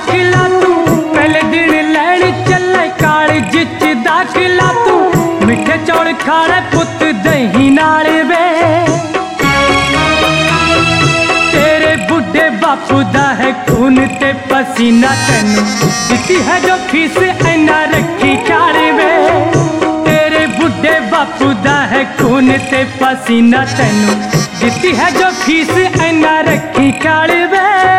दाखिला तू पहले दिन लैन चले कालज च दाखिला तू मिठे चौल खाले पुत दही नाल वे तेरे बुढ़े बापू दा है खून ते पसीना तैनू दिती है जो फीस ऐना रखी ख्याल वे तेरे बुढ़े बापू दा है खून ते पसीना तैनू दिती है जो फीस ऐना रखी ख्याल वे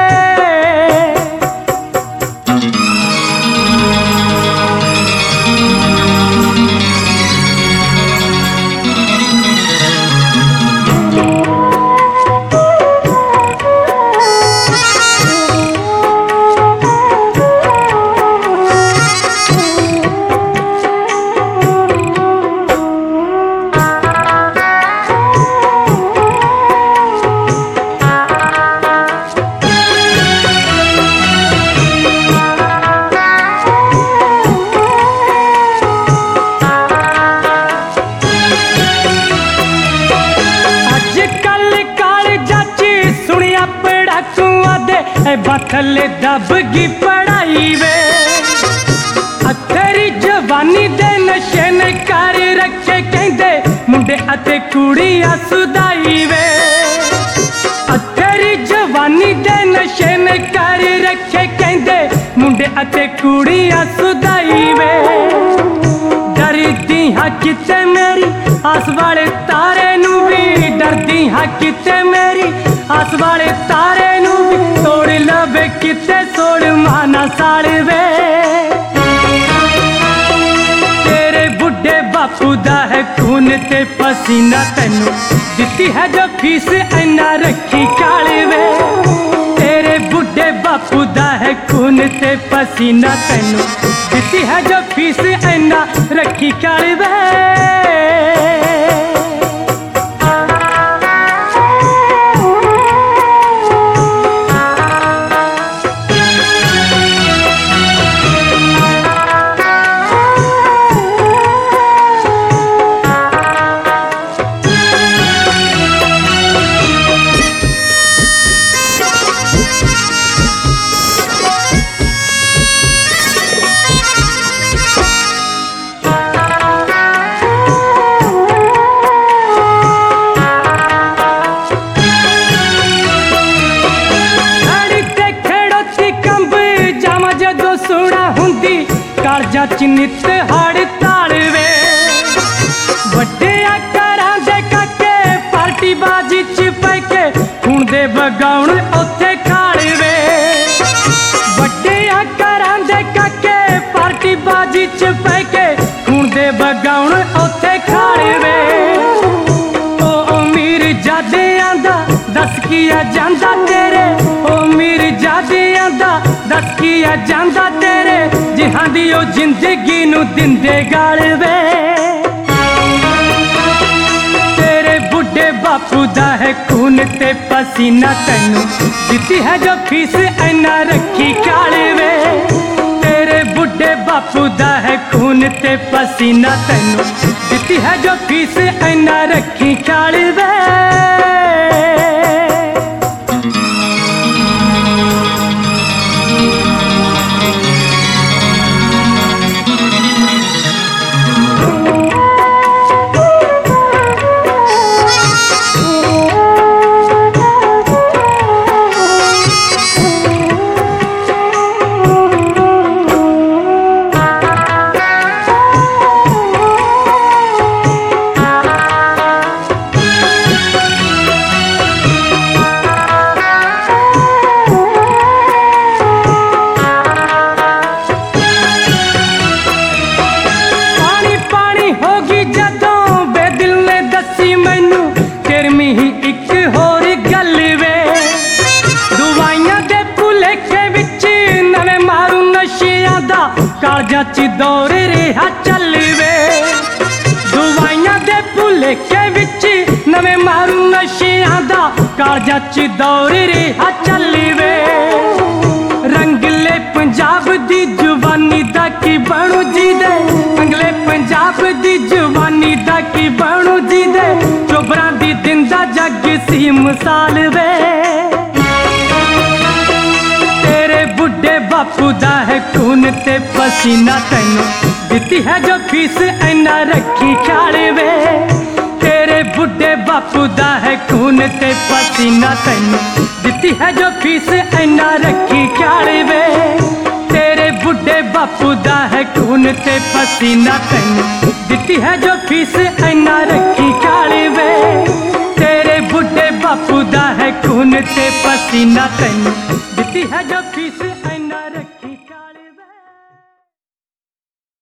थले दबगी पढ़ाई वे तेरी जवानी दे नशे ने कर रखे कहंदे मुंडे अते कुड़ियां सुधाई वे तेरी जवानी दे नशे ने कर रखे कहंदे मुंडे अते कुड़ियां सुधाई वे डरदी हां किते मेरी आस वाले तारे नू भी डरदी हां किते मेरी आस वाले तारे नू भी तोड़ लवे किते सोड़ माना साड़ वे तेरे बुढ़े बापू दा है खून ते पसीना तैनू दिती है जो फीस ऐना रखी ख्याल वे तेरे बुढ़े बापू दा है खून ते पसीना तैनू दिती है जो फीस ऐना रखी ख्याल वे च नित हड़ताल वे वड्डिया घरां दे काके पार्टी बाजी च पैके हुण दे बगाउण उत्थे खाल वे वड्डिया घरां दे काके पार्टी बाजी च पैके हुण दे बगाउण उत्थे खाल वे ओ मीर जादियां दा दस किया जांदा तेरे ओ मीर जादियां दा दस किया जांदा तेरे जिहां दी ओ जिंदगी नू दिंदे गाल वे तेरे बुढ़े बापू दा है खून ते पसीना तैनू दिती है जो फीस ऐना रखी ख्याल वे तेरे बुढ़े बापू दा है खून ते पसीना तैनू दिती है जो फीस ऐना रखी ख्याल वे कालजा च दौर रहा चल वे दवाइयां दे भुलेखे विच नवें मारू नशियां दा कालजा च दौर रहा चल वे रंगले पंजाब दी जवानी दा की बनू जी दे रंगले पंजाब दी जवानी दा की बनू जी दे चोबरां दी दिंदा जग सी मिसाल वे बापू दा है खून ते पसीना, तैनू दिती है जो फीस ऐना रखी ख्याल वे। तेरे बुढ़े बापू दा है खून ते पसीना, तैनू दिती है जो फीस ऐना रखी ख्याल वे। तेरे बुढ़े बापू दा है खून ते पसीना, तैनू दिती है जो फीस ऐना रखी ख्याल वे। तेरे बुढ़े बापू दा है खून ते पसीना, तैनू दिती है जो फीस